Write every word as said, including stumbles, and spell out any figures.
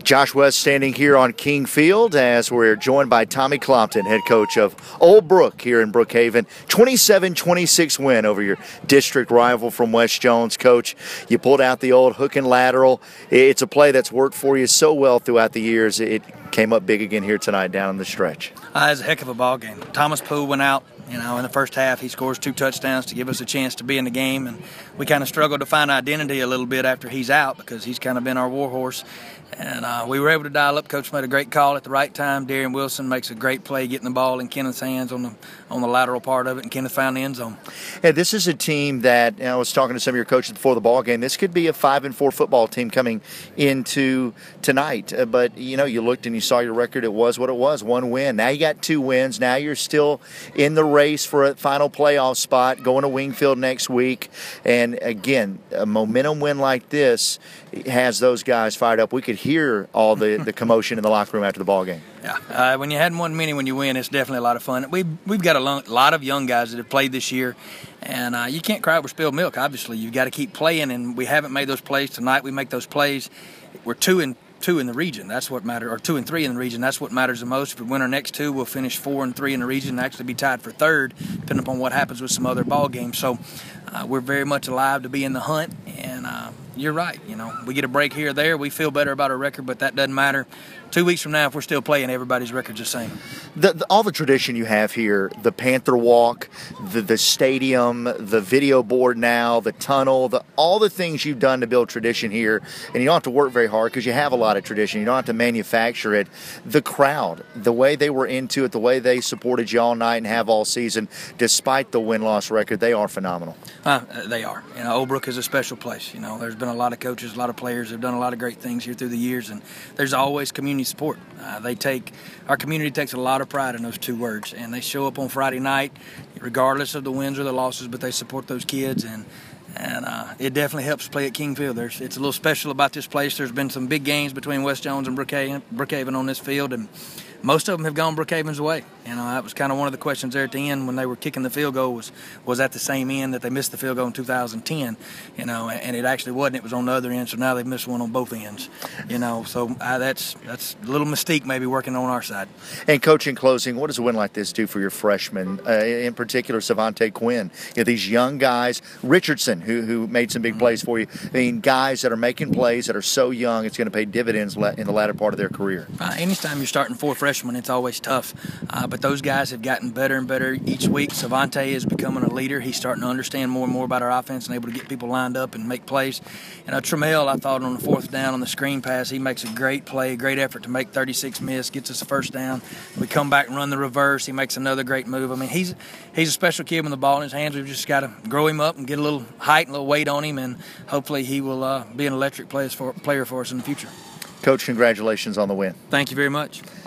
Josh West standing here on King Field as we're joined by Tommy Clompton, head coach of Old Brook here in Brookhaven. twenty-seven twenty-six win over your district rival from West Jones. Coach, you pulled out the old hook and lateral. It's a play that's worked for you so well throughout the years. It came up big again here tonight down in the stretch. Uh, it was a heck of a ball game. Thomas Poole went out. You know, in the first half, he scores two touchdowns to give us a chance to be in the game, and we kind of struggled to find identity a little bit after he's out because he's kind of been our war horse. And uh, we were able to dial up. Coach made a great call at the right time. Darian Wilson makes a great play getting the ball in Kenneth's hands on the on the lateral part of it, and Kenneth found the end zone. Hey, this is a team that, you know, I was talking to some of your coaches before the ball game. This could be a five and four football team coming into tonight. Uh, but you know, you looked and you saw your record. It was what it was. One win. Now you got two wins. Now you're still in the race for a final playoff spot. Going to Wingfield next week. And again, a momentum win like this has those guys fired up. We could hear all the, the commotion in the locker room after the ball game. Yeah, uh, when you hadn't won many, when you win, it's definitely a lot of fun. We've, we've got a lot of young guys that have played this year, and uh, you can't cry over spilled milk, obviously. You've got to keep playing, and we haven't made those plays. Tonight we make those plays. We're two and two in the region. That's what matters, or two and three in the region. That's what matters the most. If we win our next two, we'll finish four and three in the region and actually be tied for third, depending upon what happens with some other ball games. So uh, we're very much alive to be in the hunt, and uh, you're right. You know, we get a break here or there. We feel better about our record, but that doesn't matter. Two weeks from now, if we're still playing, everybody's record's the same. The, the, all the tradition you have here, the Panther Walk, the, the stadium, the video board now, the tunnel, the, all the things you've done to build tradition here, and you don't have to work very hard because you have a lot of tradition. You don't have to manufacture it. The crowd, the way they were into it, the way they supported you all night and have all season, despite the win-loss record, they are phenomenal. Uh, they are. You know, Old Brook is a special place. You know, there's been a lot of coaches, a lot of players have done a lot of great things here through the years, and there's always community support. Uh, they take our community takes a lot of pride in those two words, and they show up on Friday night, regardless of the wins or the losses. But they support those kids, and and uh, it definitely helps play at King Field. There's it's a little special about this place. There's been some big games between West Jones and Brookhaven, Brookhaven on this field, and most of them have gone Brookhaven's way. You know, that was kind of one of the questions there at the end when they were kicking the field goal was, was that the same end that they missed the field goal in two thousand ten? You know, and it actually wasn't. It was on the other end, so now they've missed one on both ends. You know, so uh, that's that's a little mystique maybe working on our side. And Coach, in closing, what does a win like this do for your freshmen, uh, in particular Savante Quinn? You know, these young guys, Richardson, who who made some big plays for you. I mean, guys that are making plays that are so young, it's going to pay dividends in the latter part of their career. Uh, anytime you're starting four freshmen, it's always tough. Uh, but those guys have gotten better and better each week. Savante is becoming a leader. He's starting to understand more and more about our offense and able to get people lined up and make plays. And uh, Tramiel, I thought on the fourth down on the screen pass, he makes a great play, great effort to make thirty-six miss, gets us a first down. We come back and run the reverse. He makes another great move. I mean, he's he's a special kid with the ball in his hands. We've just got to grow him up and get a little height and a little weight on him, and hopefully he will uh, be an electric player for, player for us in the future. Coach, congratulations on the win. Thank you very much.